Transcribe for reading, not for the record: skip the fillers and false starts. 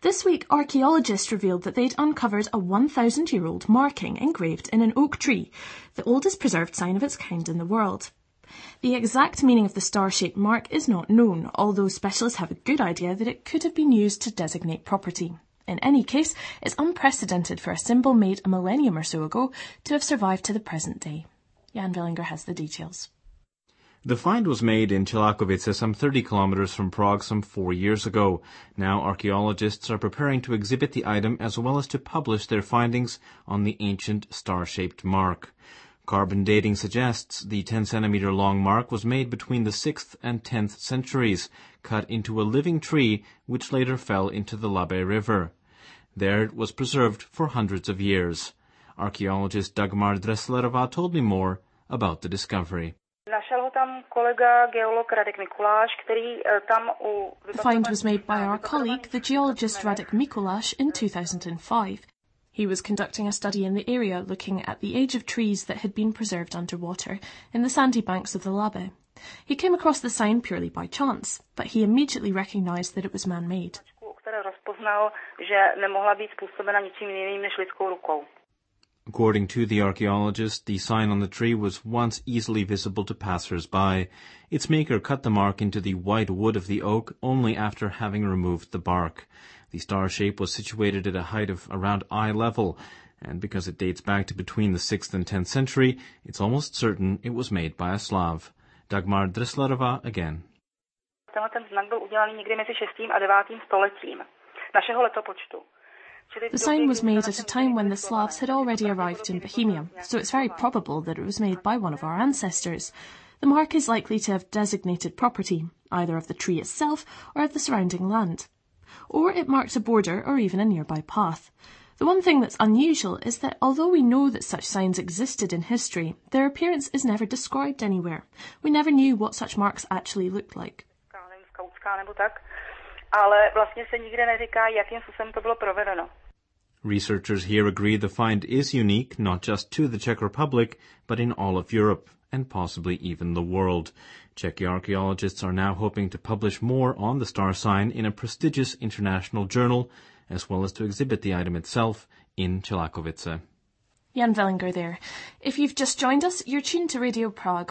This week, archaeologists revealed that they'd uncovered a 1,000-year-old marking engraved in an oak tree, the oldest preserved sign of its kind in the world. The exact meaning of the star-shaped mark is not known, although specialists have a good idea that it could have been used to designate property. In any case, it's unprecedented for a symbol made a millennium or so ago to have survived to the present day. Jan Vellinger has the details. The find was made in Čelakovice, some 30 kilometers from Prague, some 4 years ago. Now archaeologists are preparing to exhibit the item as well as to publish their findings on the ancient star-shaped mark. Carbon dating suggests the 10-centimeter-long mark was made between the 6th and 10th centuries, cut into a living tree which later fell into the Labe River. There it was preserved for hundreds of years. Archaeologist Dagmar Dresslerová told me more about the discovery. The find was made by our colleague, the geologist Radek Mikuláš, in 2005. He was conducting a study in the area looking at the age of trees that had been preserved underwater in the sandy banks of the Labe. He came across the sign purely by chance, but he immediately recognized that it was man-made. According to the archaeologist, the sign on the tree was once easily visible to passers-by. Its maker cut the mark into the white wood of the oak only after having removed the bark. The star shape was situated at a height of around eye level, and because it dates back to between the 6th and 10th century, it's almost certain it was made by a Slav. Dagmar Dresslerová again. The sign was made at a time when the Slavs had already arrived in Bohemia, so it's very probable that it was made by one of our ancestors. The mark is likely to have designated property, either of the tree itself or of the surrounding land. Or it marks a border or even a nearby path. The one thing that's unusual is that although we know that such signs existed in history, their appearance is never described anywhere. We never knew what such marks actually looked like. Researchers here agree the find is unique, not just to the Czech Republic, but in all of Europe, and possibly even the world. Czech archaeologists are now hoping to publish more on the star sign in a prestigious international journal, as well as to exhibit the item itself in Čelakovice. Jan Vellinger there. If you've just joined us, you're tuned to Radio Prague